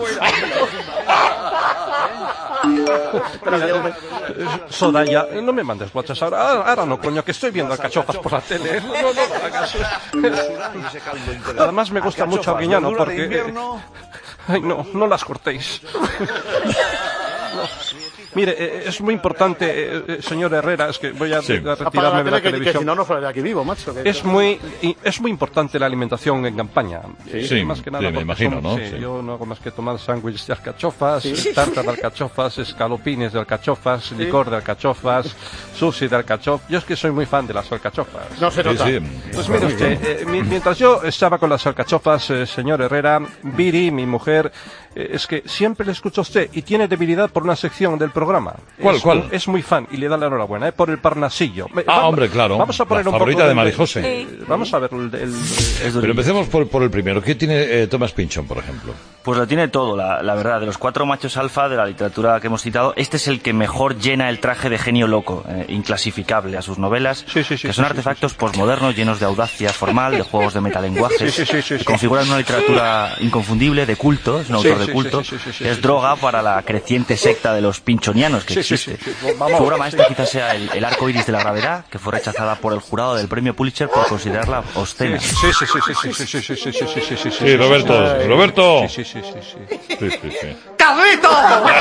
Soraya, no me mandes WhatsApp ahora no, coño, que estoy viendo alcachofas por la tele. No hagas. Además me gusta mucho Arguiñano porque... Ay, no las cortéis. Mire, es muy importante, señor Herrera, es que voy a retirarme de la televisión. Que si no, no fuera de aquí vivo, macho. Es muy importante la alimentación en campaña. Sí, más que nada, me imagino, ¿no? Sí. Yo no hago más que tomar sándwiches de alcachofas, tarta de alcachofas, escalopines de alcachofas, licor de alcachofas, sushi de alcachofas. Yo es que soy muy fan de las alcachofas. No se nota. Pues mire usted, mientras yo estaba con las alcachofas, señor Herrera, Viri, mi mujer, es que siempre le escucho a usted y tiene debilidad por una sección del programa. ¿Cuál? Es muy fan y le da la enhorabuena, por el Parnasillo. Hombre, claro. Vamos a poner la un favorita poco de Marijose. Vamos a ver Pero empecemos por el primero. ¿Qué tiene Thomas Pynchon, por ejemplo? Pues lo tiene todo, la verdad. De los 4 machos alfa de la literatura que hemos citado, este es el que mejor llena el traje de genio loco, inclasificable a sus novelas, que son artefactos posmodernos llenos de audacia formal, de juegos de metalenguajes, que configuran una literatura inconfundible, de culto, es un autor de culto, que es droga para la creciente secta de los pinchonianos que existe. Su obra maestra quizás sea el arco iris de la gravedad, que fue rechazada por el jurado del premio Pulitzer por considerarla obscena. Sí, Roberto. Sí. ¡Carlito!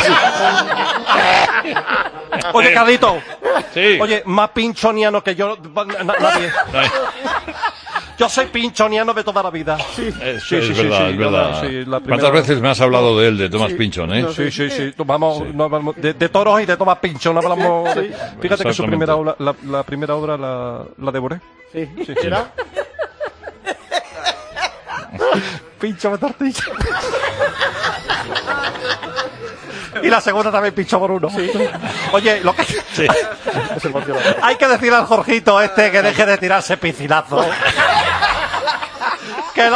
Oye, Carlito. Sí. Oye, más pinchoniano que yo. Nadie. Yo soy pinchoniano de toda la vida. Es verdad. ¿Cuántas veces me has hablado de él, de Thomas Pynchon, Sí. Vamos, de toros y de Thomas Pynchon. Hablamos. Fíjate que su primera obra, la primera obra la devoré. Sí. ¿Era? Pincho de tortilla. Y la segunda también pincho por uno. Oye, lo que... hay que decir al Jorgito que deje de tirarse piscinazo. Que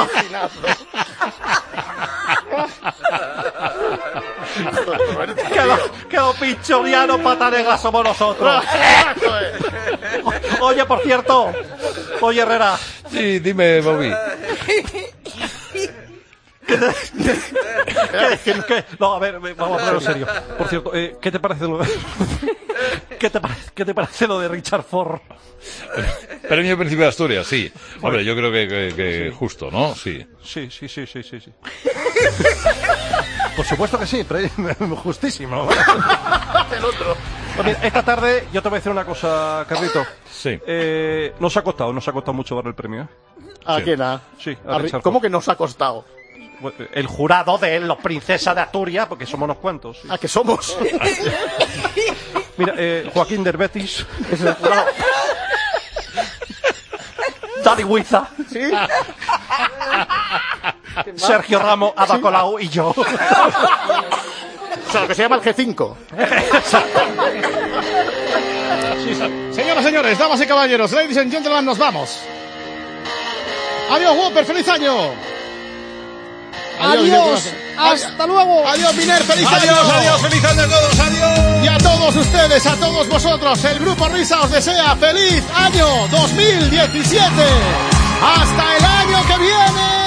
los pinchonianos patanegas somos nosotros. Oye, por cierto. Oye, Herrera. Sí, dime, Bobby. No, a ver, vamos a ponerlo en serio. Por cierto, ¿qué te parece lo de... ¿Qué te parece lo de Richard Ford? Premio Príncipe de Asturias, sí. Hombre, yo creo que justo, ¿no? Sí. Sí. Por supuesto que sí, justísimo. El otro. Pues mira, esta tarde yo te voy a decir una cosa, Carlito. Sí. Nos ha costado mucho dar el premio. ¿A quién? Sí, ¿Cómo que nos ha costado? El jurado de los Princesas de Asturias, porque somos unos cuantos. ¿A qué somos? Mira, Joaquín Derbetis es el jurado. Dani Huiza. ¿Sí? Sergio Ramos, Ada Colau y yo. O sea, lo que se llama el G5. Señoras, señores, damas y caballeros, ladies and gentlemen, nos vamos. Adiós, Whopper, feliz año. Adiós, hasta luego. Adiós, Miner, feliz año. Adiós, feliz año a todos, adiós. Y a todos ustedes, a todos vosotros, el Grupo Risa os desea feliz año 2017. Hasta el año que viene.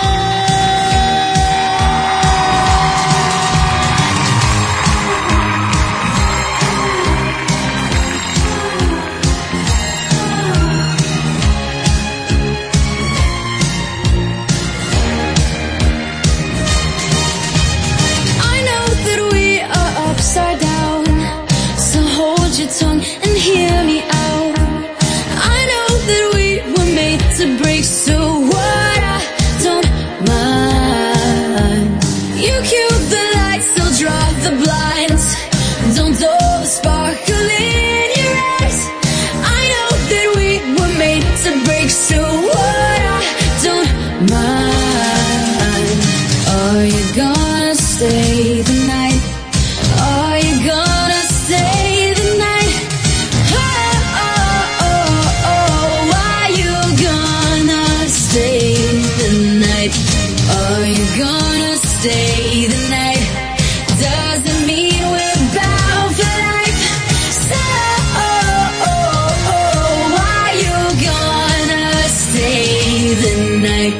Upside down, so hold your tongue and hear me out. I know that we were made to break, so what? I don't mind. You cue the lights, so draw the blinds. Don't dull the sparkle in your eyes. I know that we were made to break, so what? I don't mind. Are you gonna stay the night? Are you gonna stay the night? Are you gonna stay the night? Are you gonna stay the night? Doesn't mean we're bound for life. So, are you gonna stay the night?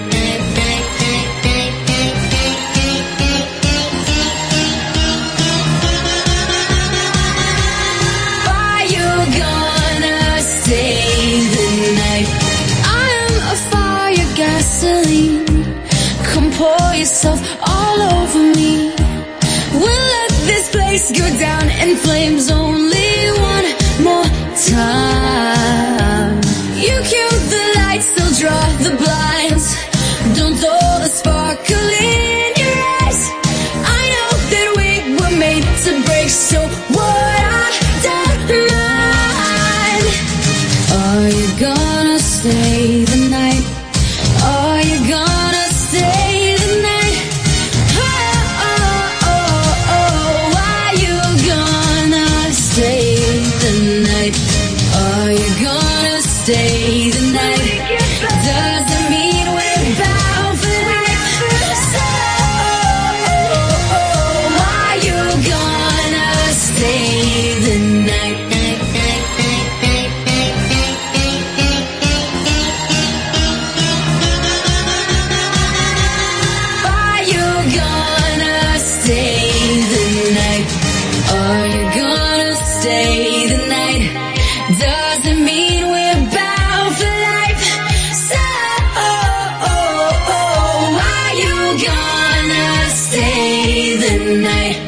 Come pour yourself all over me. We'll let this place go down. and flames only one more time. You killed the lights, still draw the blinds. Don't throw the sparkle in your eyes. I know that we were made to break, so what I don't mind. Are you gonna stay the night? Are you gonna stay the night? Oh, oh, oh, oh. Are you gonna stay the night? Are you gonna stay the night? Doesn't mean we're bound for life. So, are you gonna stay the night? Are you gonna stay the night? Are you gonna stay the night? Doesn't mean we're bound for life. So, are you gonna stay the night?